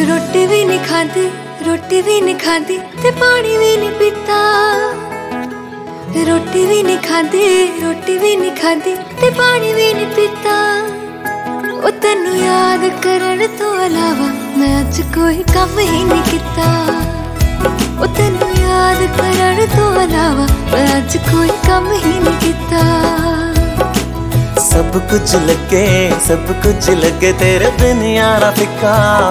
रोटी भी नहीं खाती, रोटी भी नहीं खाती ते पानी भी नहीं पीता। रोटी भी नहीं खाती, रोटी भी नहीं खाती ते पानी भी नहीं पीता। ओ तेनू याद करन तो अलावा मैं अज कोई काम ही नहीं किता। ओ तेनू याद करन तो अलावा मैं अज कोई काम ही नहीं किता। सब कुछ लगे तेरे बिन यारा फिक्का।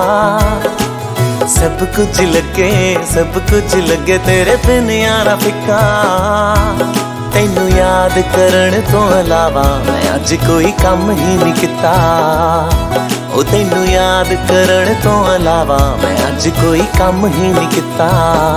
सब कुछ लगे तेरे बिन यारा फिक्का। तैनू याद करन तो अलावा मैं अज कोई काम ही नहीं किता। ओ तैनू याद करन तो अलावा मैं अज कोई काम ही नहीं किता।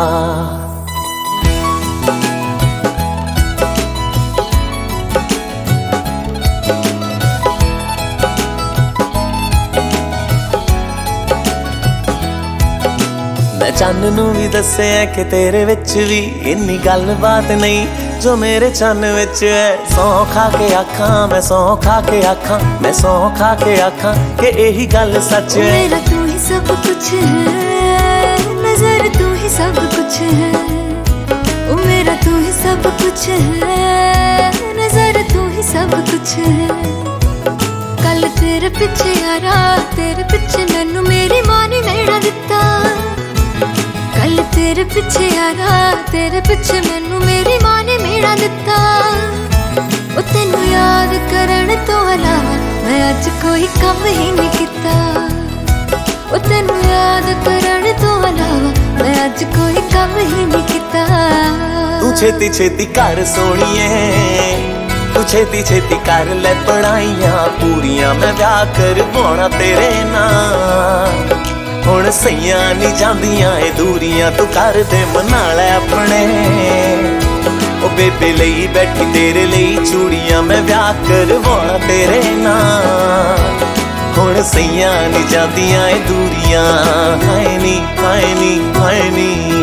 मैं चन्न नू भी दस्सिया कि तेरे विच भी इन्नी गलबात नहीं जो मेरे चन्न विच है। सौ खा के आखां मैं, सौ खा के आखां मैं, सौ खा के आखां कि यही गल सच है। मेरा तू ही सब कुछ है, नजर तू ही सब कुछ है। ओ मेरा तू ही सब कुछ है, नजर तू ही सब कुछ है। कल तेरे पिछे यारा, तेरे पिछे मैनू मेरी मां ने मेड़ा दिता। कल तेरे पिछे यारा, तेरे पिछे मैनू मेरी मां ने मेड़ा दिता। ओ तेनू याद करन तो अलावा मैं अज कोई काम ही नहीं किता। ओ तेनू याद करन तो अलावा मैं अज कोई काम ही नहीं किता। तू छेती छेती कर सोणीए, तू छेती छेती कर ले पढ़ाइयां पूरियां। मैं ब्याह करवाउणा तेरे नाल। हुण सैयां नहीं जांदियां ए दूरियां, तू कर दे मना लै अपने। ओ बेबे लई बैठी तेरे लई चूड़ियां। मैं ब्याह करवाउणा तेरे नाल। हुण सैयां नहीं जांदियां ए दूरियां। हाय नी हाय नी हाय नी।